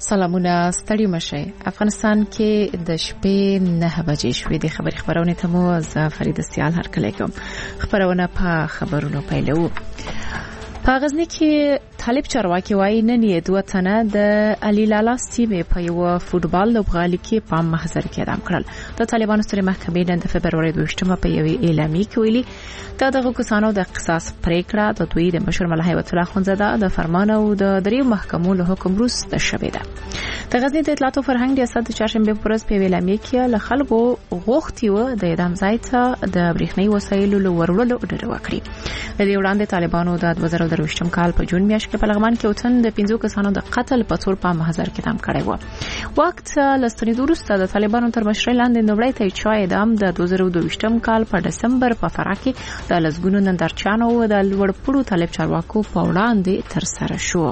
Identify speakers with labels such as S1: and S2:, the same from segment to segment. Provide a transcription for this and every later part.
S1: سلامونه ستړي مشي. افغانستان کې د شپې 9 بجې شوې د خبرونه ته مو ز فرید سیال هر کله کوم خبرونه په خبرونو پیلو. په غزنی کې طالب چارواکي وایي نن یې دوه تنه د علي لالا سیمې په یو فوټبال لوبغالي کې په محضر کې اعدام کړل. د طالبانو سترې محکمې نن د فبرवरी 22 په یو اعلامیه کې ویلي دغه کسانو د قصاص پریکړه د دوی د مشر ملحي وطن خونزاده د فرمان او د درې محکمو له حکم وروسته شوې ده. د غزنی د اطلاعات او فرهنګ ریاست د چهارشنبه په ورځ په اعلامیه کې له خلکو غوښتي و د اعدام ځای ته د برېښنايي وسایلو له ورولو ډډه وکړي. د دې وړاندې طالبانو د 2023 کال په جون میاشت کې په لغمان کې وطن د 15 کسانو د قتل په تور په محضر کې اعدام کړی و. وخت لستنې وروسته د طالبانو تر مشرۍ لاندې نوړی ته چا اعدام د 2022 کال په دسمبر په فراه کې د لزګونو نندارچانو او د لوړپوړو طالب چارواکو په وړاندې تر سره شو.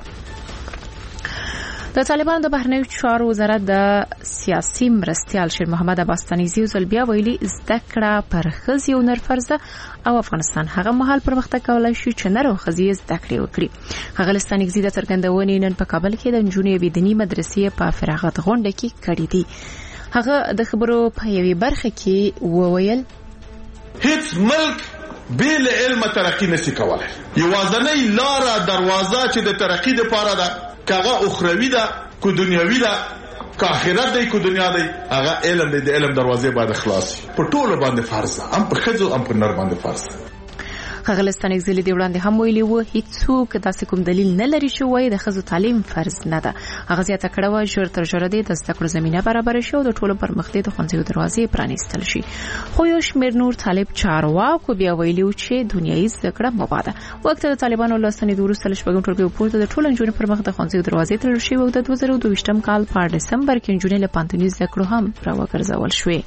S1: د طالبانو د بهرنیو چارو وزارت د سیاسي مرستيال شیر محمد عباس تنیزی زلبیا ویلي زده کړه پر خزي او نر فرض او افغانستان هغه مهال پرمختګ کولای شي چې نر او خزي زده کړې وکړي. هغه لستانګزي د څرګندونې نن په کابل کې د نجونې ویدنی مدرسې په فراغت غونډه کې کړې دي. هغه د خبرو په یوې برخه کې وویل
S2: هیڅ ملک بیل علم ترقی نشي کولای. یوازنۍ لار دروازه چې د ترقی لپاره ده کاغه اخروی ده کو دنیوي ده که آخرت دی کو دنیا دی هغه علم دی. د علم دروازې باندې خلاصي په ټولو باندې فرض هم په خځو هم په نر باندې فرض.
S1: هغه لستانګزلي دی وړاندې هم ویلي وو هیڅوک داسې کوم دلیل نه لري چې وایي د خځو تعلیم فرض نه ده. هغه زیاته کړه و ژر تر ژره د زده کړو زمينه برابر شي او د ټولو پرمختګ د خوندې دروازې پرانیستل شي. خو یو شمېر نور طالب چارواکو بیا ویلي چې دنیوي زده کړه مباده وخت د طالبانو لستنې وروسته شپږم ټولګي پورته د ټولو نجونو پرمختګ د خوندې دروازې تړل شي او د 2022 کال په دسمبر کې نجونې له پانتونی زده کړو هم راوګرځول شوې.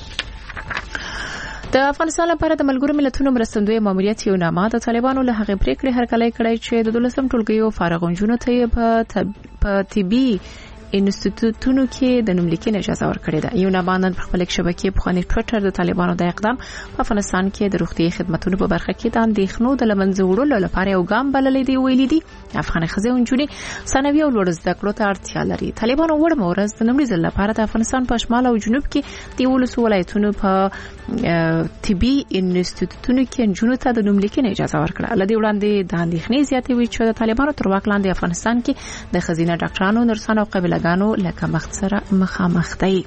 S1: د افغانستان لپاره د ملګرو ملتونو مرستندوی ماموریت یو نامه د طالبانو له هغې پریکړې هرکلی کړی چې د 12 ټولګیو فارغ نجونو ته په طبي انسټیټیوټونو کې د نوملیکنې اجازه ورکړې ده. یو نامه نن په خپل شبکې په خاني ټوئیټر د طالبانو د اقدام په افغانستان کې د روغتي خدماتو په برخه کې د اندېښنو د لمنځه وړلو لپاره یو ګام بللی دی. ویلي دي افغان ښځې او نجونې ثانوي او لوړ زده کړو ته اړتیا لري. طالبانو وړ مورز د نومړي ځل لپاره د افغانستان په شمال او جنوب کې د 12 ولایتونو په طبي انسټیټیوټونو کې نجونو ته د نوملیکنې اجازه ورکړه. لدی وړاندې د اندېښنې زیاتې وي چې د طالبانو تر واک لاندې افغانستان کې د خزینه ډاکټرانو نرسانو او قبیلهګانو لکه مخ سره مخامخ دي.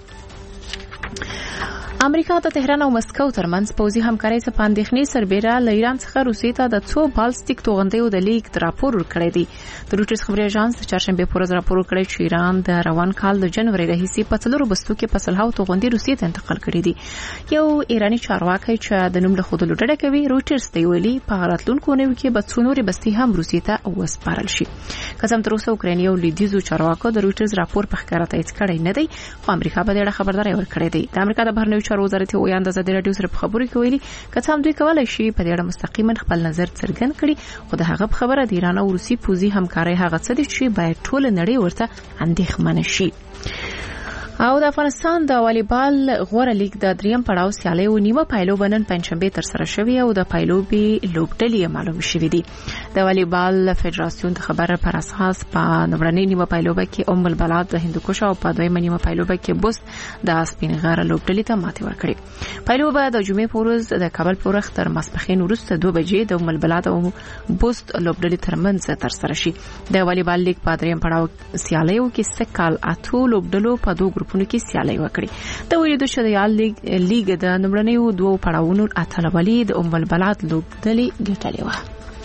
S1: امریکا د تهران او مسکو ترمنځ پوځي همکارۍ څخه اندېښنې سربېره له ایران څخه روسیې ته د څو بالستیک توغندیو د لیک راپور ورکړی دی. د روټرز خبري اژانس د چهارشنبه په ورځ راپور ورکړی چې ایران د روان کال د جنوري راهیسې په څلورو بستو کې په سلهاو توغندي روسیې ته انتقال کړي دي. یو ایرانی چارواکي چې د نوم له خودلو ډډه کوي روټرز ته ویلي په راتلونکو نوي کې به څو نورې بستي هم روسیې ته وسپارل شي. قسم تر اوسه اوکراني او لیدیزو چارواکو د روټرز راپور په ښکاره تایید کړی نه دی خو امریکا به د خبرداري ورکړې دی. د امریکا د بهرنیو چارو وزارت او د ازادي رادیو سره په خبرو کې ویلي کته هم دوی کولای شي په دې اړه مستقیما خپل نظر څرګند کړي خو د هغه خبره د ایران او روسي پوځي همکارۍ هغه څه دي چې باید ټول نړۍ ورته اندېښمنه شي. او د افغانستان د والیبال غوړه لیگ د دریم پړاو سیالي و نیمه پایلو بنن پنځشنبه تر سره شوی او د پایلوبي لوبډلې معلوم شوې دي. د والیبال فدراسیون د خبره پر اساس په نوړنۍ نیمه پایلوبه کې ام البلاد د هندوکش او په دویمه نیمه پایلوبه کې بوست د سپینغره لوبډلې ته ماتې ورکړې. پایلوبه د جمعې په ورځ د کابل په وخت تر ماسپښین وروسته 2 بجې د ام البلاد او بوست لوبډلې ترمنځ تر سره شي. د والیبال لیگ په دریم پړاو سیالیو کې سکهال اټو لوبډلو په دوه ګروپونو کې سیالي وکړي. د ویلو د شریال لیگ د نمبرنیو دوه پړاوونو اتلولي د ام البلاد لوبډلې ګټلې و.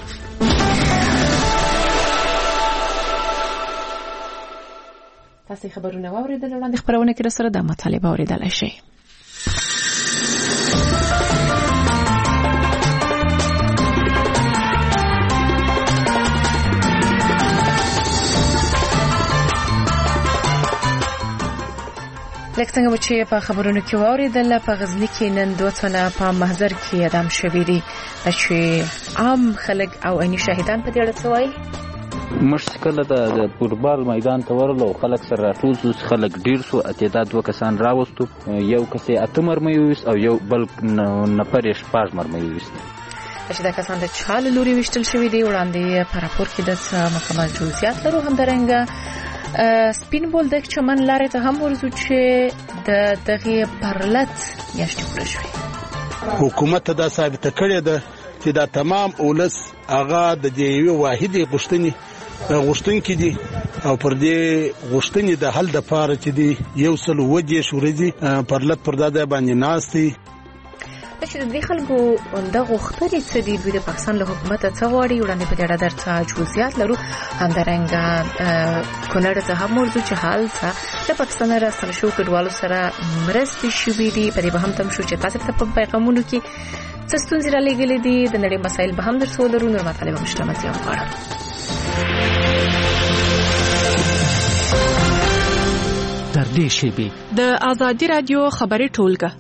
S1: تاسو خبرونه واوریدل وړاندې خبرونه کې سره د مطالبه اوریدل شي. لکه څنګه چې په خبرونو کې واوریدل په غزنی کې نن دوه تنه په محضر کې اعدام شوي دي چې عام خلک او عیني شاهدان په دې اړه څه وایي.
S3: مشکل د فوټبال میدان ته ورلو خلک سره راټول شو خلک ډیر شو اتعداد وکسان راوستو یو کسي اتمر مې او یو بل نفر شپږ مر مې وست
S1: چې دا کسان د چاله لوري وشتل شوی دی وړاندې په راپور کې د مکمل جزئیات لرو هم درنګ سپین بولدک چمن لارې ته هم ورځو چې د دغه پرلت میاشتې پوره شوې.
S4: حکومت دا ثابته کړې ده چې دا تمام اولس هغه د دې واحدې غوښتونکي دي او پر دې غوښتنې د حل د پاره چې دی 120 ورځې پرلت پر دا باندې ناستي.
S1: چې د دې خلکو د غوښتنې څه دي، دوی د پاکستان له حکومت څخه غواړي، وړاندې په دې اړه درته جزئیات لرو. همدارنګه کونړ ته هم ورځو چې حال څه د پاکستان راستنه شو کډوالو سره مرستې شوې دي. په دې به هم تم شو چې تاسو ته په پیغامونو کې څه ستونزې را لېږلې دي، د نړۍ مسایل به هم درسو لرو. نور مطالب مشتمل یې غواړم.
S5: تر دې شیبې
S6: د آزادي رادیو خبري ټولګه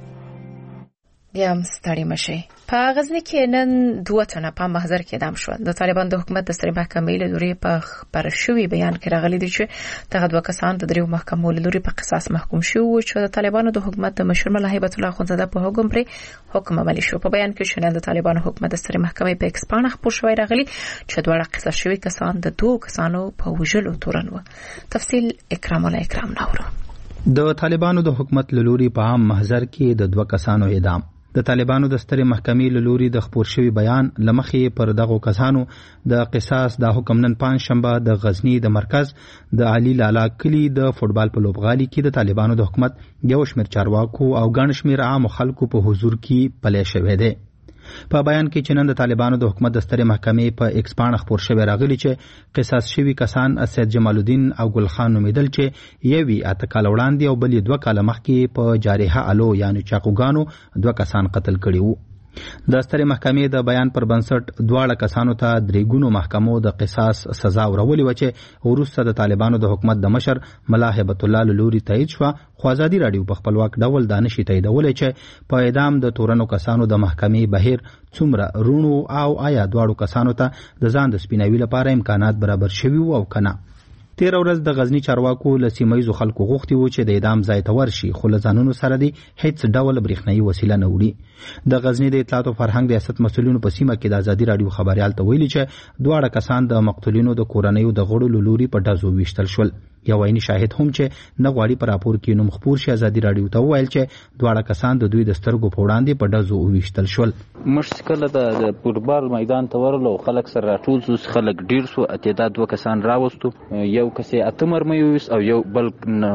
S1: بیا هم ستړي مشي. په غزنی کې نن 2 تنه په محضر کې اعدام شول. د طالبان د حکومت د سترې محکمې له لوري په خبر شوی بیان کې راغلي دي چې دغه 2 کسان د دریو محکمو له لوري په قصاص محکوم شو چې د طالبانو د حکومت د مشر ملا هیبت الله اخوندزاده په حکم پر حکم عملي شو. په بیان کې شنل د طالبانو حکومت د سترې محکمې په ایکسپان خبر شوی راغلي چې دوه قصاص شوی کسان د 2 کسانو په وژلو تورن و. تفصیل اکرام ناورو.
S7: د طالبانو د حکومت له لوري په عام محضر کې د 2 کسانو اعدام. د طالبانو د سترې محکمې له لوري د خبر شوی بیان لمخې پر دغه کسانو د قصاص د حکم نن پنځشنبه د غزنی د مرکز د علي لالا کلی د فوټبال په لوبغالي کې د طالبانو د حکومت یو شمېر چارواکو او ګڼ شمېر عام خلکو په حضور کې پلي شوې ده. په بیان کې چې نن د طالبانو د حکومت د سترې محکمې په ایکسپان خبر شوی راغلی چې قصاص شوی کسان اسد جمال الدین او ګل خان نومیدل چې یوی اتکال وړاندې او بلې 2 کال مخکې په جارحه الو یعنی چاقوګانو 2 کسان قتل کړي وو. د سترې محکمې د بیان پر بنسټ 2 کسانو ته 3 ګونو محکمو د قصاص سزا ورولې و چې وروسته د طالبانو د حکومت د مشر ملا هیبت الله لوري تایید شو. خو آزادي رادیو په خپلواک ډول دانش تاییدولې چې په اعدام د تورنو کسانو د محکمې بهیر څومره رونو او آیا 2 کسانو ته د ځان د سپیناوي لپاره امکانات برابر شوي او کنه. 13 ورځ د غزنی چارواکو له سیمایزو خلکو غوښتي وو چې د اعدام ځای ته ورشي، خو له ځانونو سره دی هیڅ ډول برېښنايي وسیله نه وړي. د غزنی د اطلاعات او فرهنګ ریاست مسؤلینو په سیمه کې د آزادي رادیو خبريال ته ویلي چې 2 کسان د مقتولینو د کورنیو د غړو لوري په ډزو ویشتل شول. یو عیني شاهد هم چې نه غواړي پر راپور کې نوم خبر شي آزادي رادیو ته ویل چې 2 کسان د دوی د سترګو په وړاندې په ډزو ویشتل شول.
S3: مشکل د فوټبال میدان ته ورلو خلک سره راټول شو، خلک ډیر شو، اتیدا 2 کسان راوستو، یو کس اتمر مې وست او یو بل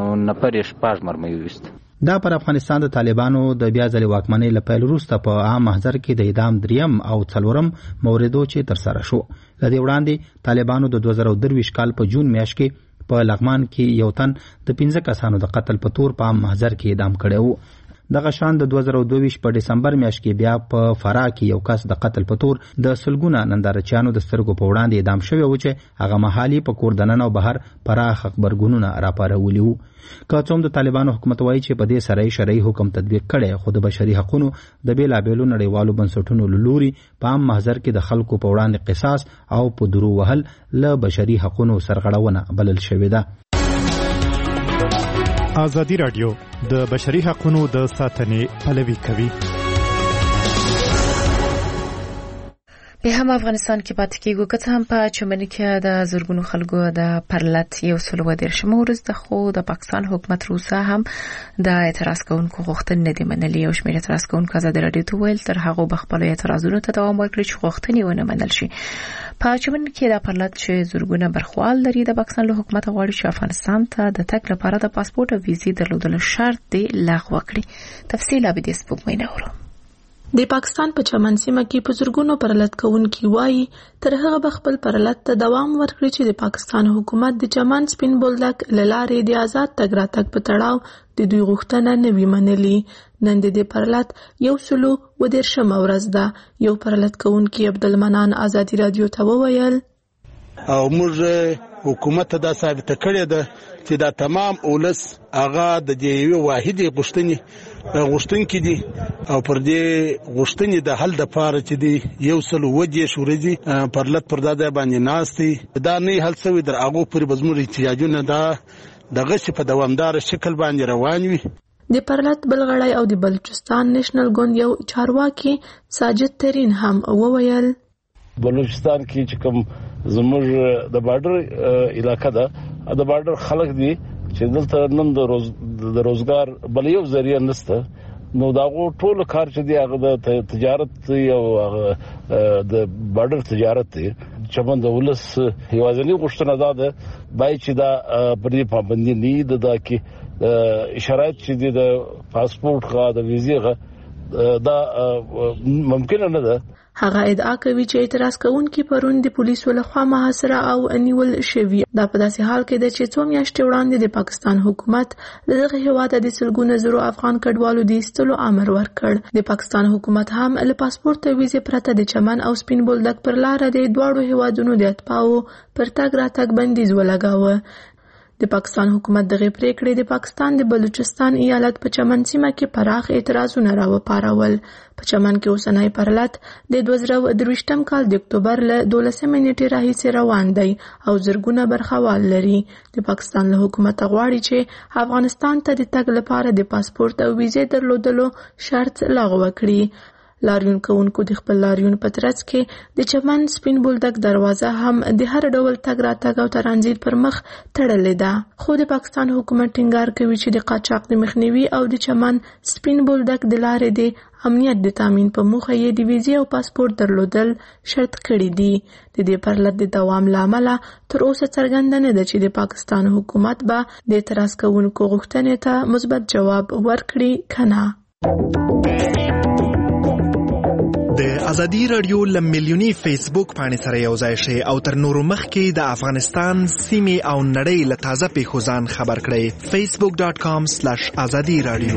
S3: نفرش 5 مر مې وست.
S7: دا پر افغانستان د طالبانو د بیا ځلې واکمنۍ له پیل وروسته په عام محضر کې د اعدام 3 او 4 موردو چې تر سره شو. لدې وړاندې طالبانو د 2023 کال په جون میاشت کې په لغمان کې یو تن د 15 کسانو د قتل په تور په عام محضر کې اعدام کړی وو. دغه شان د 2022 په دسمبر میاشت کې بیا په فرا کې یو کس د قتل په تور د سلګونه نندارچیانو د سترګو په وړاندې اعدام شوی و چې هغه محلي په کور دننه او بهر پراخ خبرګونونه راپارولي وو. که څوم د طالبانو حکومت وایي چې په دې سره شرعي حکم تطبیق کړي، خو د بشري حقوقو د بیلابېلو نړیوالو بنسټونو لوري په عام محضر کې د خلکو په وړاندې قصاص او په درو وهل له بشري حقوقو سرغړونه بلل شوې ده.
S5: آزادي رادیو د بشري حقوقو د ساتنې پلوي کوي.
S1: به هم افغانستان کې پاتې کېږو که څه هم په چمن کې د زرګونو خلکو د پرلت 113 ورځ د خو د پاکستان حکومت روسا هم د اعتراض کوونکو غوښتنې نه دي منلې. یو شمېر اعتراض کوونکو آزادي رادیو ته ویل تر هغه بخپل اعتراضونو ته دوام ورکړي چې غوښتنې ونه منل شي. په چمن کې د پرلت چې زرګونه برخوال لري د پاکستان له حکومت غواړي چې افغانستان ته د تګ لپاره د پاسپورت او ویزې درلودل شرط دی لغوه کړي. تفصیل به د سپوږمۍ نورو.
S6: د پاکستان په چمن سیمه کې په زرګونو پرلت کوونکي وایي تر هغه بخپل پرلت ته دوام ورکړي چې د پاکستان حکومت د چمن سپین بولدک لارې د آزاد تګ راتګ په تړاو د دوی غوښتنه نه وی منلې. نن د دې پرلت 113 ورځ ده. یو پرلت کوونکي عبدالمنان آزادي رادیو ته وویل
S4: او موږ حکومت دا ثابته کړې ده چې دا تمام اولس هغه د دې واحدې غوښتونکي دي او پر دې غوښتنې د حل د پاره چې دی 120 ورځې پرلت پر دا باندې ناستي. دا نه حل څوی در هغه پر بزمور احتیاجونه دا دغه په دوامدار شکل باندې روان وي.
S6: د پرلت بلغړی او د بلوچستان نېشنل ګوند یو چارواکي ساجد ترین هم وویل
S8: بلوچستان کې چې کوم زموږ د بارډر علاقہ ده د بارډر خلک دي چې دلته نن د روزګار بل یو ذریعہ نشته نو داغو ټول کار چې دی هغه د تجارت او د بارډر تجارت دی چمن د ولس هیوازنی غوښتنه ده بای چې دا پر دې پابندي نه ده کې شرایط چې د پاسپورت غا د ویزې غا دا ممکن نه ده.
S6: هغه ادعا کوي چې اعتراض کوونکي پرون د پولیسو لخوا محاصره او نیول شوی. دا په داسې حال کې ده چې څو میاشتې وړاندې د پاکستان حکومت دغه هیواد د سلګونو زرو افغان کډوالو د ایستلو امر ورکړ. د پاکستان حکومت هم له پاسپورت او ویزې پرته د چمن او سپین بولدک پر لار د دواړو هیوادونو د اتباعو پر تګ راتګ بندیز ولګاوه. د پاکستان حکومت دغه پریکړې د پاکستان د بلوچستان ایالت په چمن سیمه کې پراخ اعتراضونه راوپارول. په چمن کې اوسنی پرلط د 2023م کال د اکتوبر له 12 نیټې راهیسې روان دی او زرګونه برخوال لري. د پاکستان له حکومت غواړي چې افغانستان ته د تګ لپاره د پاسپورت او ویزې درلودلو شرط لغوه کړي. لاریون کوونکو د خپل لاریون په ترڅ کې د چمن سپین بولدک دروازه هم د هر ډول تګ راتګ او ترانزیت پر مخ تړلې ده. خو د پاکستان حکومت ټینګار کوي چې د قاچاق د مخنیوي او د چمن سپین بولدک د لارې د امنیت د تامین په موخه یې د ویزې او پاسپورت درلودل شرط کړي دي. د دې پرلط د دوام لامل تر اوسه څرګنده نه ده چې د پاکستان حکومت به د اعتراض کوونکو غوښتنې ته مثبت جواب ورکړي کنه.
S5: د ازادي رادیو لمیلیونی فیسبوک باندې سره یو ځای شئ او تر نورو مخکې د افغانستان سیمې او نړۍ له تازه پیښو ځان خبر کړئ. facebook.com/azadi radio.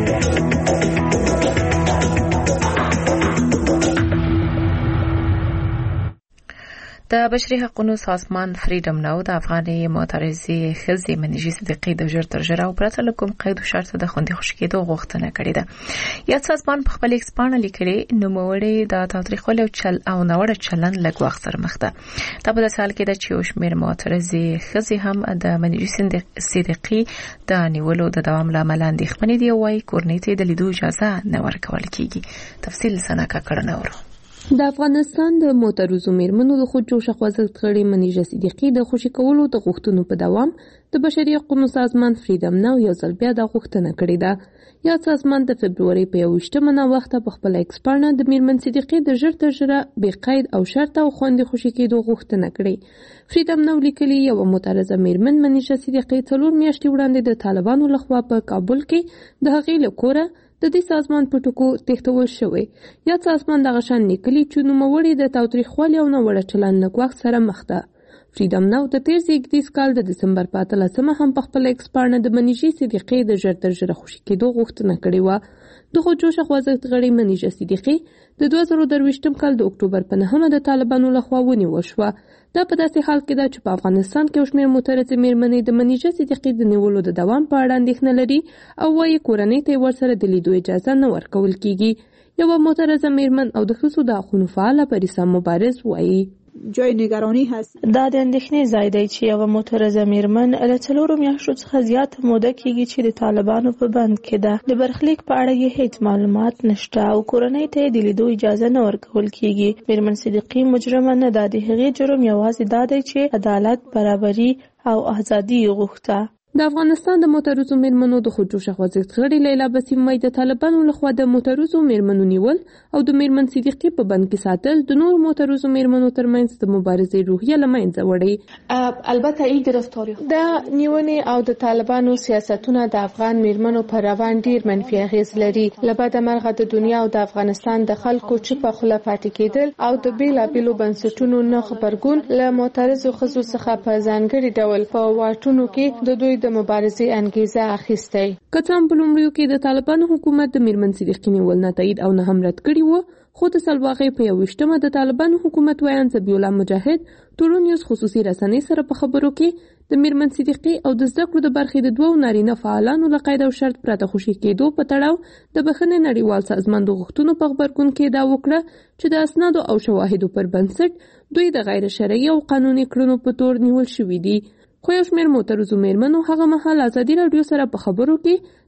S1: د بشري حقوقو سازمان فریډم ناو د افغاني معترضې ښځې منیژې صدیقې د ژر تر ژره او پرته له کوم قید او شرط د خوندي خوشي کېدو غوښتنه کړې ده. یاد سازمان په خپل ایکس پاڼه لیکلي نوموړې د تاوتریخوالي او ناوړه چلند له ګواښ سره مخ ده. دا په داسې حال کې ده چې یو شمېر معترضې ښځې هم د منیژې صدیقې د نیولو د دوام له امله اندېښمنې دي او وايي کورنۍ ته د لیدو اجازه نه ورکول کېږي. تفصیل سناکا کړنه ورو.
S9: د افغانستان د معترضو میرمنو د خود جوړ خوځښت غړي منیژه صدیقې د خوشي کولو د غوښتنو په دوام د بشري حقوقو سازمان فریډم ناو یو ځل بیا د غوښتنه کړې ده. یا سازمان د فبرवरी په 28مه وخت په خپل ایکس پاڼه د میرمن صدیقې د ژر تر ژره بې قید او شرط او خوندي خوشي کېدو غوښتنه کړې. فریډم ناو لیکلي یو معترضه میرمن منیژه صدیقې 4 میاشتې وړاندې د طالبانو لخوا په کابل کې د هغې له کوره د دې سازمان په ټکو تښتول شوی. یا سازمان د غشن لیکلي چې نوموړي د تاوتریخوالي او ناوړه چلند له ګواښ سره مخ ده. فریډم ناو د تیر زیږدیز کال د دسمبر په 13مه هم په خپل ایکس پاڼه د منیژې صدیقې د ژر تر ژره خوشي کېدو غوښتنه کړې وه. د خود جوړ خوځښت غړي منیژه صدیقې د 2023م کال د اکتوبر په 9مه د طالبانو لخوا ونیول شوه. دا په داسې حال کې ده چې په افغانستان کې شمېر معترضې میرمنې د منیژه صدیقې د نیولو د دوام په اړه اندېښنه لري او وايي کورنۍ ته ورسره د لیدو اجازه نه ورکول کېږي. یوه معترضه میرمن او د ښځو د حقونو فعاله پریسا مبارز وايي
S10: جای نگرانی هست.
S6: دا د اندېښنې ځای دی چې یوه معترضه میرمن له 4 میاشتو څخه زیاته موده کېږي چې د طالبانو په بند کې ده. د برخلیک په اړه یې هیڅ معلومات نشته او کورنۍ ته د لیدو اجازه نه ورکول کېږي. میرمن صدیقې مجرمه نه ده. د هغې جرم یوازې دا دی چې عدالت، برابري او ازادي غوښته.
S9: د افغانستان د معترضو میرمنو د خود جوړ خوځښت غړي لیلا بسیم وايي د طالبانو لخوا د معترضو میرمنو نیول او د میرمن صدیقې په بند کې ساتل د نور معترضو میرمنو ترمنځ د مبارزې روحیه له منځه وړي.
S6: البته این گرفتاری د نیونې او د طالبانو سیاستونه د افغان میرمنو پر روان ډیر منفي اغیز لري. له بده مرغه د دنیا او د افغانستان د خلکو چوپه خوله پاتې کېدل او د بیلابیلو بنسټونو نه خبرګون له معترضو ښځو څخه په ځانګړي ډول په واټونو کې د دوی د مبارزې انګیزه اخیستی.
S9: که څه هم په لومړیو کې د طالبانو حکومت د میرمن صدیقې نیول نه تایید او نه هم رد کړي وو، خو د سلواغې په 21مه د طالبانو حکومت ویان ذبیح الله مجاهد ټولنیز خصوصي رسنۍ سره په خبرو کې د میرمن صدیقې او د زده کړو د برخې د 2 نارینه فعالانو له قید او شرط پرته خوشي کېدو په تړاو د بخښنې نړیوال سازمان د غوښتنو په خبرګون کې دا وکړه چې د اسنادو او شواهدو پر بنسټ دوی د غیر شرعي او قانوني کړنو په تور نیول شوي دي. خو یو شمېر معترضو میرمنو هغه مهال ازادي راډیو سره په خبرو کې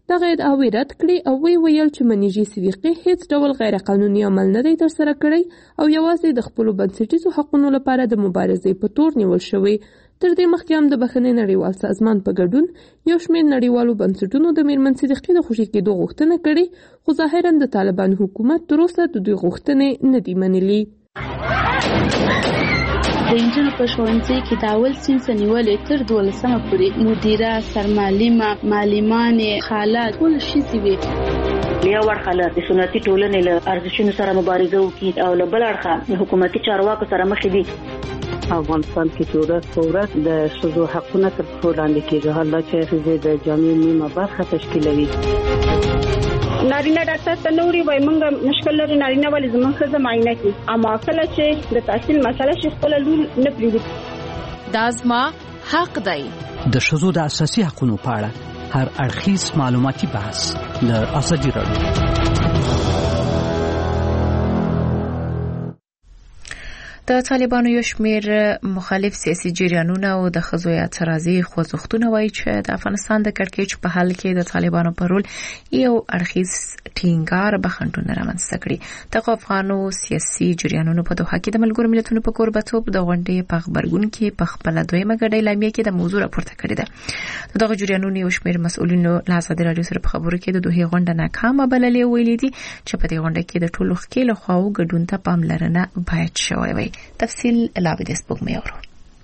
S9: دغه ادعاوې رد کړې او ویل چې منیژي صدیقي هیڅ ډول غیر قانوني عمل نه دی ترسره کړی او یوازې د خپلو بنسټیزو حقونو لپاره د مبارزې په تور نیول شوی. تر دې مخکې هم د بخښنې نړیوال سازمان په ګډون یو شمېر نړیوالو بنسټونو د میرمن صدیقي د خوشي کېدو غوښتنه کړې، خو ظاهراً د طالبانو حکومت تر اوسه د دوی غوښتنې نه دي منلي.
S11: د انجنونو په ښوونځي کې د اول صنف نیولې تر 12مه پورې مدیره، سرمعلمه، معلمانې، خاله ټول ښځې وي.
S12: یو اړخه له سنتي ټولنې له ارزښتونو سره مبارزه وکړي او له بل اړخه حکومتي چارواکو سره مخ دي.
S13: افغانستان کې ورځ په ورځ د ښځو حقونه تر پښو لاندې کېږي، حالا چې ښځې د جامعې نیمه برخه تشکیلوي.
S10: نارینه ډاکټر ته نوري وای مونږ مشکل لري نارینه ولې زموږ ښځه معاینه کوي، اما کله چې د تحصیل مسله شي خپل لور نه پریږدي.
S1: دا زما حق دی.
S14: د ښځو د اساسي حقوقو په اړه هر اړخیز معلوماتي بحث د ازادي راډیو.
S1: د طالبانو یو شمېر مخالف سیاسي جریانونه او د ښځو اعتراضي خوځښتونه وایي چې د افغانستان د کړکېچ په حل کې د طالبانو په رول یو اړخیز ټینګار بخښنډونه رامنځته کړي. دغه افغانو سیاسي جریانونو په دوحه کې د ملګرو ملتونو په کوربتوب د غونډې په خبرګون کې په خپله دویمه ګډه اعلامیه کې د موضوع راپورته کړې ده. دغه جریانونو یو شمېر مسؤلینو له ازادي راډیو سره په خبرو کې د دوحې غونډه ناکامه بللې ویلي دي چې په دې غونډه کې د ټولو ښکېلو خواو ګډون ته پاملرنه باید شوی وي. تفصیل لاوی د سپوږمۍ اورو.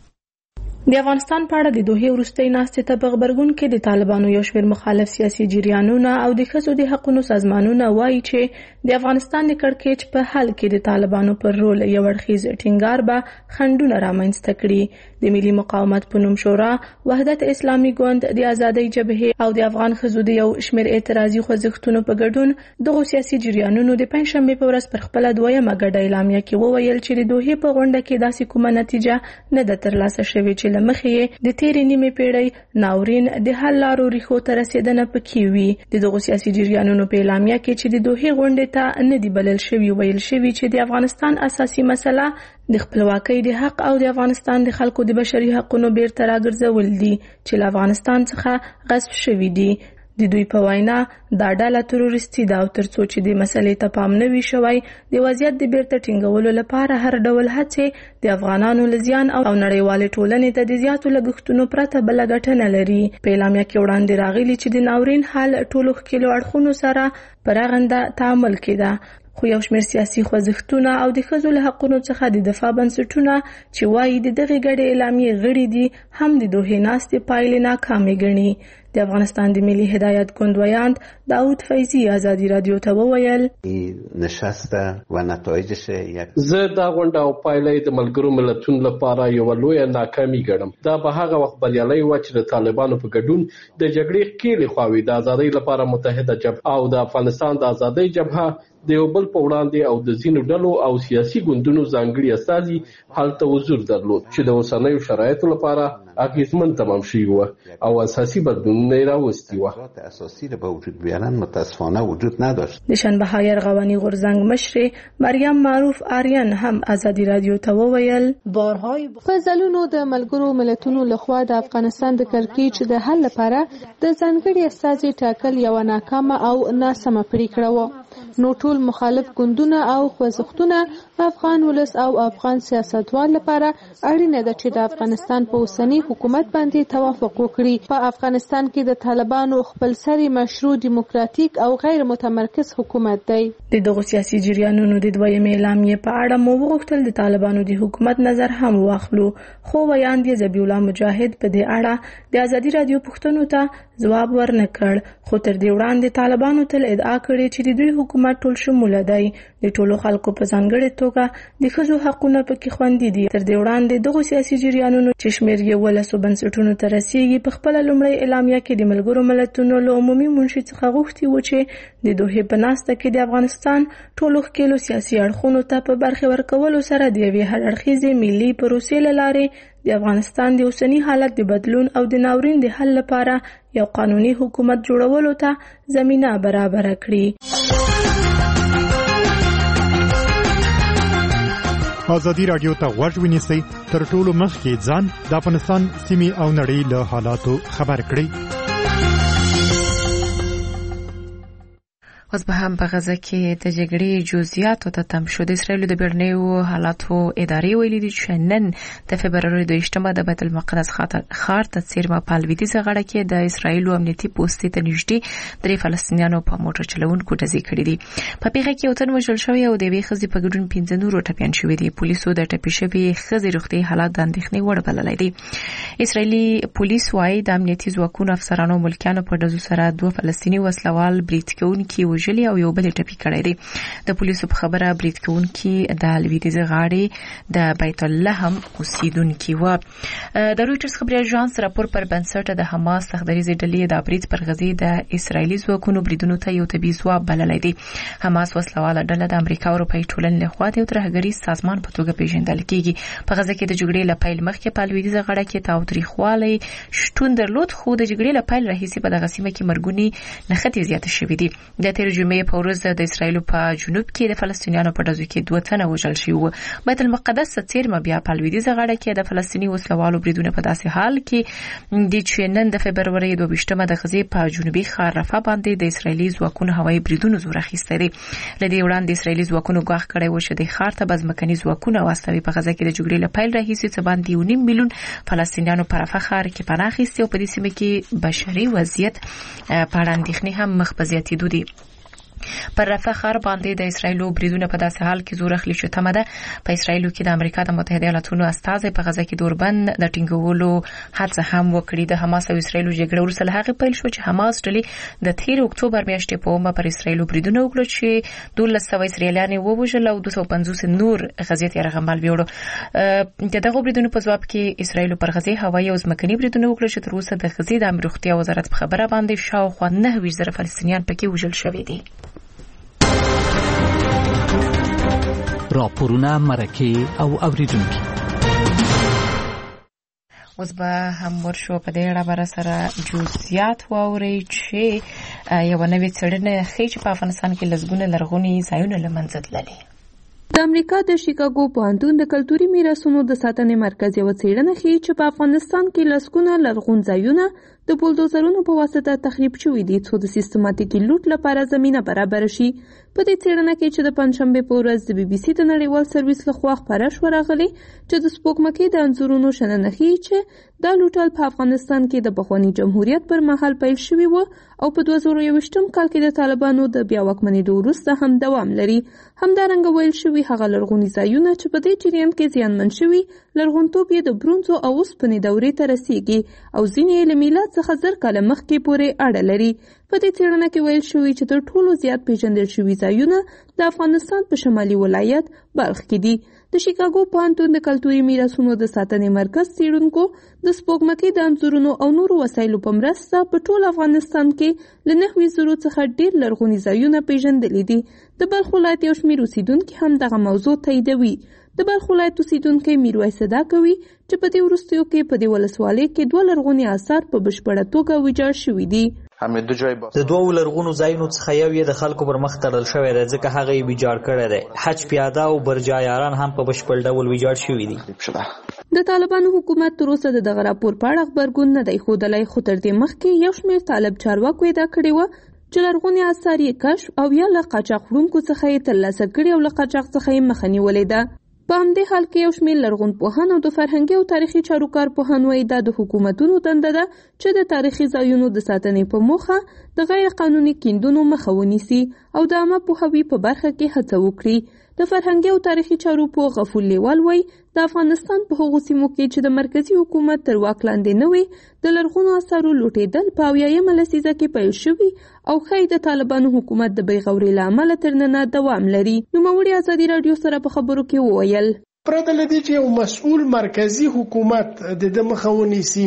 S6: د افغانستان په اړه د دوحې وروستۍ ناستې ته په خبرګون کې د طالبانو یو شمېر مخالف سیاسي جریانونه او د ښځو د حقوقو سازمانونه وایي چې د افغانستان د کړکېچ په حل کې د طالبانو پر رول یو اړخیز ټینګار به خنډونه رامنځته کړي. د ملي مقاومت په نوم شورا، وحدت اسلامي ګوند، د آزادۍ جبهې او د افغان ښځو د یو شمېر اعتراضي خوځښتونو په ګډون دغه سیاسي جریانونو د پنځشنبې په ورځ پر خپله دویمه ګډه اعلامیه کې وویل چې د دوحې په غونډه کې داسې کومه نتیجه نه ده ترلاسه شوې چې له مخې د تېرې نیمې پیړۍ ناورین د حل لارو ریښو ته رسېدنه پکې وي. د دغو سیاسي جریانونو په اعلامیه کې چې د دوحې غونډې ته نه دی بلل شوي ویل شوي چې د افغانستان اساسي مسله د خپلواکۍ د حق او د افغانستان د خلکو د بشري حقوقو بیرته راګرځول دي چې له افغانستان څخه غصب شوي دي. د دوی په وینا دا ډله تروریستي ده او ترڅو چې د مسلې ته پام نه وي شوی د وضعیت د بیرته ټینګولو لپاره هر ډول هڅې د افغانانو له زیان او نړیوالې ټولنې ته د زیاتو لګښتونو پرته بله ګټه نه لري. په اعلامیه کې وړاندې راغلي چې د ناورین حل ټولو ښکېلو اړخونو سره په رغنده تعامل کې ده، خو یو شمېر سیاسي خوځښتونه او د ښځو له حقونو څخه د دفاع بنسټونه چې وایي د دغې ګډې اعلامیې غړي دي هم د دوحې ناستې پایلې ناکامې ګڼي. د افغانستان د ملي هدایت ګوند ویاند داود فیضي ازادي رادیو ته وویل
S15: نشسته و نتایجش
S16: زه دا غونډه او پایلې د ملګرو ملتونو لپاره یو لوی ناکامي ګڼم. دا به هغه وخت بریالي و چې د طالبانو په ګډون د جګړې ښکېلې خواوې د ازادۍ لپاره متحده جبهه او د افغانستان د ازادۍ جبهه د یو بل په وړاندې او د ځینو ډلو او سیاسي ګوندونو ځانګړي استازي هلته حضور درلود چې د اوسنیو شرایطو لپاره اغېزمن تمام شوي و او اساسي بدلونونه یې راوستي و.
S15: اساسي به وجود بیارن متاسفانه وجود نداشت.
S6: د شنبه یرغوانی غورځنګ مشر مریم معروف آریان هم ازادي رادیو ته وویل
S9: په ځلونو د ملګرو ملتونو لخوا د افغانستان د کړکېچ د حل لپاره د ځانګړي استازي ټاکل یو ناکامه او ناسمه پریکړه و. نو ټول مخالف ګوندونه او خوځښتونه افغان ولس او افغان سیاستوال لپاره اړینه ده چې د افغانستان په اوسنی حکومت باندې توافق وکړي. په افغانستان کې د طالبانو خپلسري مشروع دیموکراتیک او غیر متمرکز حکومت دی.
S6: د دغه سیاسي جریانونو د دویمې اعلامیې په اړه مو وغوښتل د طالبانو د حکومت نظر هم واخلو، خو ویاند ذبیح الله مجاهد په دې اړه د ازادي رادیو پوښتنو ته ځواب ورنکړ. خو تر دې وړاندې طالبانو تل ادعا کړې چې د دوی حکومت ټول شموله دی، د ټولو خلکو په ځانګړې توګه د ښځو حقونه پکې خوندي دي. تر دې وړاندې دغه سیاسي جریانونو چې شمېر یې 12 بنسټونو ته رسیږي په خپل لومړی اعلامیه کې د ملګرو ملتونو له عمومي منشي څخه غوښتي و چې د دوحې په ناسته کې د افغانستان ټولو ښکېلو سیاسي اړخونو ته په برخې ورکولو سره د یوې هر اړخیزې ملي پروسې له لارې د افغانستان د اوسني حالت د بدلون او د ناورین د حل لپاره یو قانوني حکومت جوړولو ته زمینه برابره کړي.
S17: ازادي راډیو ته غوږ ونیسئ، تر ټولو مخکې ځان د افغانستان سیمې او نړۍ له حالاتو خبر کړئ.
S1: اوس به هم په غزه کې د جګړې جزئیاتو ته تم شو. د اسرایل د بیړنیو حالاتو ادارې ویلي دي چې نن د فبرवरी 22 د بیت المقدس ښار ته څیرمه په لویدیځه غاړه کې د اسرایل امنیتي پوستې ته نږدې 3 فلسطینیانو په موټر چلوونکو ډزې کړې دي. په پیښه کې یو تن وژل شوی او د یوې ښځې په ګډون 15 نور ټپیان شوي دي. پولیسو د ټپي شوې ښځې روغتي حالات د اندېښنې وړ بللی دي. اسرایلي پولیس وايي د امنیتي ځواکونو افسرانو ملکیانو په ډزو سره 2 فلسطینی وسلوال برید کوونکي وژلي او یو بل ټپي کړی دی. د پولیسو په خبره برید کوونکي د لویدیځه غاړې د بیت لحم اوسیدونکي و. د رویټرز خبري اژانس راپور پر بنسټ د حماس تخدریزي ډلې د برید پر غزي د اسرایلی ځواکونو بریدونو ته یو طبي ځواب بللی دی. حماس وسلواله ډله د امریکا او اروپای ټولنې لخوا د ترهګری سازمان په توګه پیژندل کیږي. په غزه کې د جګړې له پیل مخکې په لویدیځه غاړه کې تاوتریخوالی شتون درلود، خو د جګړې له پیل راهیسې په دغه سیمه کې مرګونی نښتې زیاتې شوې دي. د تیر جمعې په ورځ د اسرایل په جنوب کې د فلسطینیانو په ډزو کې 2 تنه وژل شوي وو. بیت المقدس څیرمه بیا په لویدیځه غاړه کې د فلسطیني وسلوالو بریدونه په داسې حال کې د چې نن د فبرवरी 22 د غزې په جنوبي ښار رفح باندې د اسرایلی ځواکونو هوایي بریدونو زور اخیستی دی. لدې وړاندې اسرایلی ځواکونو ګواښ کړی و چې د ښار ته ځمکني ځواکونه واستوي. په غزه کې د جګړې له پیل راهیسې څه باندې 1.5 میلیون فلسطینیانو په رفح ښار کې پناه اخیستې او په دې سیمه کې بشري وضعیت په اړه اندېښنې هم مخ په زیاتېدو دي. پر رفح ښار باندې د اسرایلو بریدونه په داسې حال کې زور اخلي چې تمه ده په اسرایلو کې د امریکا د متحده ایالاتونو استازي په غزه کې دوربند د ټینګولو هڅه هم وکړي. د حماس او اسرایلو جګړه وروسته له هغې پیل شو چې حماس ډلې د 13 اکتوبر میاشتې په اومه پر اسرایلو بریدونه وکړل چې 1200 اسرایلیان ووژل او 250 نور غزې ته یرغمل ویوړو. د دغه بریدونو په ځواب کې اسرایلو پر غزې هوایي او ځمکني بریدونه وکړل چې تر اوسه د غزې د امنیت روغتیا وزارت په خبره باندې شاوخوا 9,000 فلسطینیان پکې وژل شوي دي.
S14: راپورونه مرکه او اوریدونکي
S1: اوس به هم ورشو په دې اړه بر سره جزئیات واوري چې یو نوې څېړنه ښیي چې په افغانستان کې لږونه لرغوني ځایونه له منځه تللي.
S9: د امریکا د شیکاګو پوهنتون د کلتوري میراثونو د ساتنې مرکز یو څېړنه ښیي چې په افغانستان کې لسګونه لرغون ځایونه د بولدوزرونو په واسطه تخریب شوي دي څو د سیستماتیکي لوټ لپاره زمینه برابر شي. په دې څېړنه کې چې د پنځشنبې په ورځ د BBC د نړیوال سرویس لخوا خپاره شوه راغلي چې د سپوږمکۍ د انځورونو شننه ښیي چې دا لوټل په افغانستان کې د پخواني جمهوریت پر مهال پیل شوي و او په 2021 کال کې د طالبانو د بیا واکمنېدو وروسته هم دوام لري. همدارنګه ویل شوي هغه لرغوني ځایونه چې په دې جریان کې زیانمن شوي لرغونتوب یې د برونزو او اوسپنې دورې ته رسیږي او ځینې یې له میلاد څخه 1000 کاله مخکې پورې اړه لري. په دې څېړنه کې ویل شوي چې تر ټولو زیات پیژندل شوي ځایونه د افغانستان په شمالي ولایت بلخ کې دي. د شیکاګو پوهنتون د کلتوري میراثونو د ساتنې مرکز څېړونکو د سپوږمکۍ د انځورونو او نورو وسایلو په مرسته په ټول افغانستان کې له 9,000 څخه ډېر لرغوني ځایونه پیژندلي دي. د بلخ ولایت یو شمېر اوسیدونکي هم دغه موضوع تاییدوي. د بلخ ولایت اوسیدونکی میرویس صدا کوي چې په دې وروستیو کې په دې ولسوالۍ کې 2 لرغوني آثار په بشپړه توګه ویجاړ شوي دي.
S18: د 2 لرغونو ځایونو څخه یو یې د خلکو پر مخ تړل شوی دی ځکه هغه یې ویجاړ کړی دی. حج پیاده او برجایاران هم په بشپړ ډول ویجاړ شوي دي.
S9: د طالبانو حکومت تر اوسه د دغه راپور په اړه خبرګون نه دی ښودلی، خو تر دې مخکې یو شمېر طالب چارواکو ادعا کړې وه چې لرغوني آثار یې کشف او یا له قاچاق وړونکو څخه یې ترلاسه کړي او له قاچاق څخه یې مخه نیولې ده. په همدې حال کې یو شمېر لرغون پوهان او د فرهنګي او تاریخي چارو کارپوهان وایي دا د حکومتونو دنده ده چې د تاریخي ځایونو د ساتنې په موخه د غیر قانوني کیندونو مخه ونیسي او د عامه پوهاوي په برخه کې هڅه وکړي. د فرهنګي او تاریخي چارو په غفور لیوال وایي د افغانستان په هغو سیمو کې چې د مرکزي حکومت تر واک لاندې نه وي د لرغونو آثارو لوټېدل په 80مه لسیزه کې پیل شوي او ښایي د طالبانو حکومت د بیغورۍ له امله تر ننه دوام لري. نوموړي ازادي راډیو سره په خبرو کې وویل
S19: پرته له دې چې یو مسؤل مرکزی حکومت د مخه ونیسي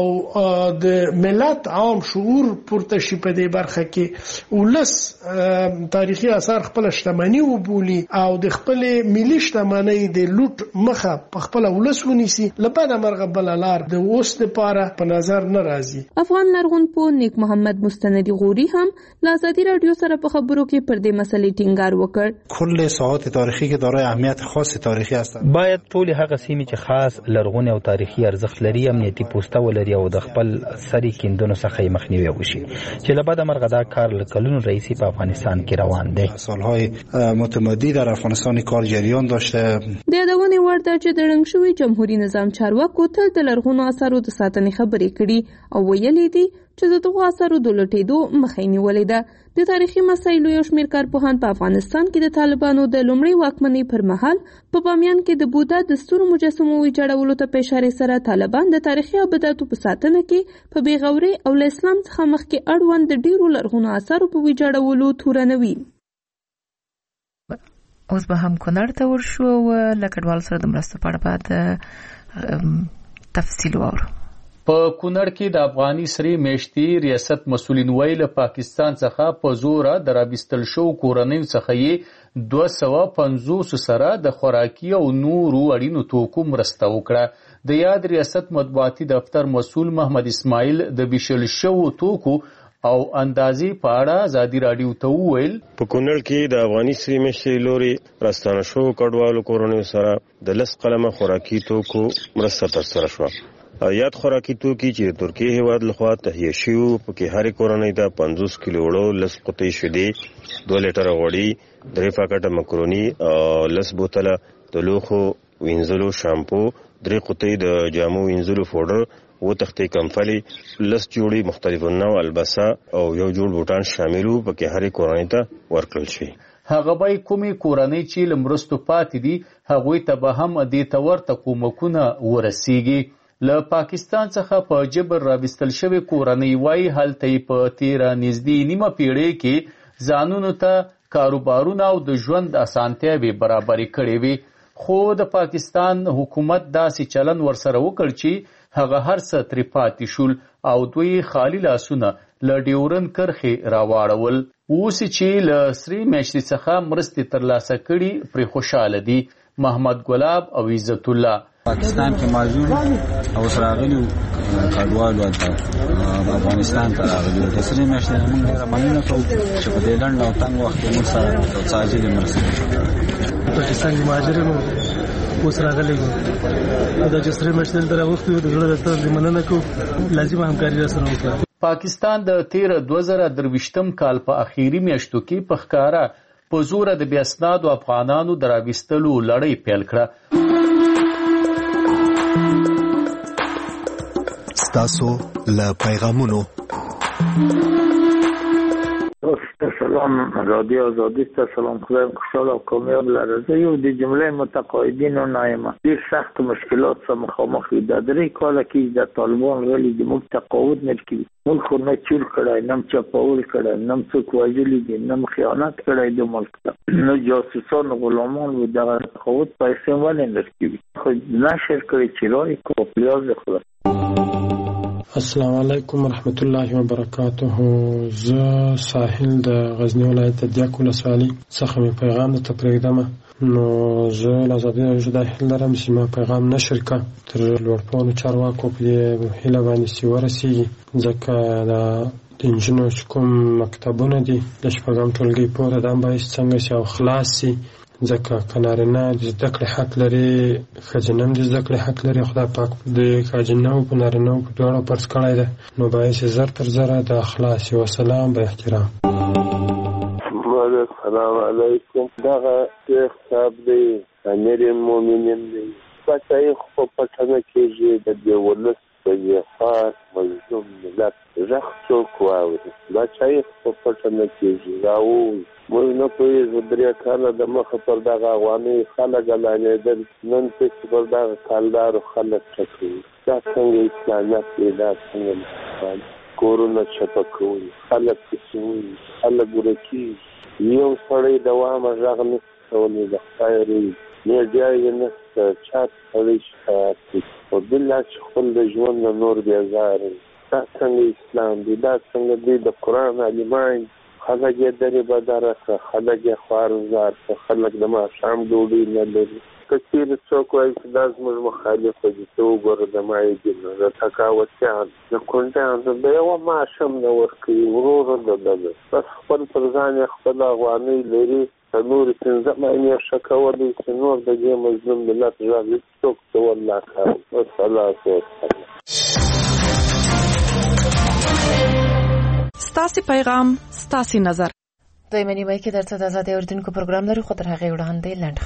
S19: او د ملت عام شعور پورته شي په دې برخه کې ولس تاریخي آثار خپل شتمنۍ وبولي او د خپل ملي شتمنۍ د لوټ مخه په خپل ولس ونیسي لپاره مرغه بل لار د اوس لپاره په نظر نه راځي.
S9: افغان لرغون پوه نیک محمد مستندی غوري هم له ازادي راډیو سره په خبرو کې پر دې مسلې ټینګار وکړ.
S20: کل ساحات تاریخی که دارای اهمیت خاص تاریخی هستند
S7: باید ټول هغه سیمې چې خاص لرغونی او تاریخي ارزښت لري امنیتي پوسټه ولري او د خپل سري کیندونو څخه مخنیوي وشي چې له بده مرغه دا کار له کلونو رئیسی په افغانستان کې روان دی.
S20: سالهای متمادی در افغانستان کار جریان داشته.
S9: د یادونې وړ ده چې د ړنګ شوي جمهوریت نظام چارواکو تل د لرغونو اثارو د ساتنې خبرې کړي او ویلي دي چې د دغو اثارو د لوټېدو مخه یې نیولې ده. د تاریخي مسایلو یو شمېر کارپوهان په افغانستان کې د طالبانو د لومړۍ واکمنۍ پر مهال په بامیان کې د بودا د ستورو مجسمو ویجاړولو ته په اشارې سره طالبان د تاریخي ابداتو په ساتنه کې په بېغورۍ او له اسلام څخه مخکې اړوند د ډېرو لرغونو اثارو په ویجاړولو تورنوي.
S1: اوس به هم کونړ ته ورشو له کډوالو سره د مرستو په اړه بعد تفصیل واورو.
S21: په کونړ کې د افغاني سرې میاشتې ریاست مسؤلین ویل پاکستان څخه په زوره د رابستل شو کورنۍ څخه یې 250 سره د خوراکي او نورو اړینو توکو مرسته وکړه. د یاد ریاست مطبوعاتي دفتر مسؤل محمد اسماعیل د بشل شو توکو او اندازې په اړه ازادي رادیو ته وویل
S22: په کونړ کې د افغاني سرې میاشتې لوري راستانه شو کډوالو کورنۍ سره د 10 قلمه خوراکي توکو مرسته ترسره شوه. یاد خوراکي توکي چې د ترکیه هیواد لخوا تهیه شوي پکې هرې کورنۍ ته 50 کیلو وړو 10 قطۍ شیدې 2 لیټره غوړي 3 پاکټه مکروني 10 بوتله د لوښو وینځلو شامپو 3 قطۍ د جامو وینځلو پوډر 2 تختې کمفلي 10 جوړې مختلفو نوع البسه او 1 جوړ بوټان شامل وو پکې هرې کورنۍ ته ورکړل شي.
S21: هغه به کومې کورنۍ چې لمرستو پاتې دي هغوی ته به هم دې ته ورته کومکونه ورسیږي. له پاکستان څخه په جبر رابستل شوی کورنۍ وای هلته په 13 نږدې نیمه پیړۍ کې ځانونو ته کاروبارونه او د ژوند اسانتیاوې برابرې کړې وي، خو د پاکستان حکومت داسې چلن ورسره وکړ چې هغه هر څه ترې پاتې شول او دوی خالی لاسونه له ډیورن کرښې راواړول. اوس چې له سرې میاشتې څخه مرستې ترلاسه کړي پرې خوشحاله دي. محمد ګلاب او عزت الله
S3: پاکستان کې معزول او راغلي کډوالو د افغانستان ته راغلي د سرې میاشتې موږ ډېره مننه کوو چې په دې لنډ او تنګ وخت کې موږ سره تعجیل مرسته
S23: پاکستاني مهاجرینو اوس راغلي دا چې سرې میاشتې ته راوختي د زړه درته مننه کوو لازمه همکاري راسره وکړه.
S21: پاکستان د 2023 کال په اخیری میاشتو کې په ښکارا په زوره د بې اسنادو افغانانو د راوستلو لړۍ پیل کړه.
S5: ستاسو له پیغامونو
S24: سلام رادیو آزادی سلام خدایم خوشحال و کامیاب لرزه و دی جمله متقاعدین و نایمه دیر سخت مشکلات سا مخامخی در دری کالا که در طالبان ولی دی ملک تقاعد نرکی ملک خود نه چول کڑای نم چپاول کڑای نم سوک واجلی دی نم خیانت کڑای دو ملک تا نو جاسوسان و غلامان و در تقاعد پیسه ولی نرکی خود نشر کڑی چرای کپلیاز خدا.
S25: السلام علیکم ورحمت الله وبرکاته. زه ساحل د غزنی ولایت د دیاک ولسوالۍ څخه مې پیغام ته پرېږدم. نو زه له ازادي راډیو د هیله لرم چې ما پیغام نشر کړم تر لوړپوړو چارواکو په دې هیله باندې چې ورسیږي، ځکه د انجونو چې کوم مکتبونه دي د شپږم ټولګي پورې دا باید څنګه شي او خلاص شي، ځکه که نارینه د زده کړې حق لري ښځینه هم د زده کړې حق لري. خدای پاک د ښځینه او په نارینه په دواړو فرض کړی دی، نو باید چې زر تر زره د خلاص شي. وسلام به احترام.
S26: السلام علیکم. دغه شیخ صاحب دی امیر المؤمنین دی، بچه خو په پټنه کېږي د دې ولس په زیافات مظلوم ملت غږ څوک واوري، بچه خو په پټنه کېږي راووځي. موږ نه پوهېږو 3 کاله د مخه پر دغه افغاني خلک حلالېدل، نن پسې پر دغه کالدارو خلک ټکوي. دا څنګه اسلامیت دی؟ دا څنګه کورونه چپه کوي، خلک پسې وایي، خلک ورکېږي. یو سړی دوامه غږ نشي کولی، د خدای روی میډیا یې نشته، چا سړی شکایت کوي خو بالله چې خپل د ژوند نه نور بېزاره وي. دا څنګه اسلام دی؟ دا څنګه دی د قرآن عالمان خلک یې درې بدره کړه، خلک یې خوارزار کړه، خلک د ماښام ډوډۍ نه لري. که چېرې څوک وایي چې دا زموږ مخالفه دي، ته وګوره د مایدینو د تقاوتیانو د کونډیانو د یوه معاش هم نه ورکوي، ورو ورو د دغه بس خپل پر ځان یې خپله افغانۍ لري، نور 15 معنی شکاولی چې نور د دې مظلوم ملت ژغ څوک ته والله کار والصلاه
S6: ستاسو پیغام ستاسو نظر
S1: دوی منی وای کې درته د آزادۍ اوریدونکو پروګرام لري خو تر هغه وړاندې لنډ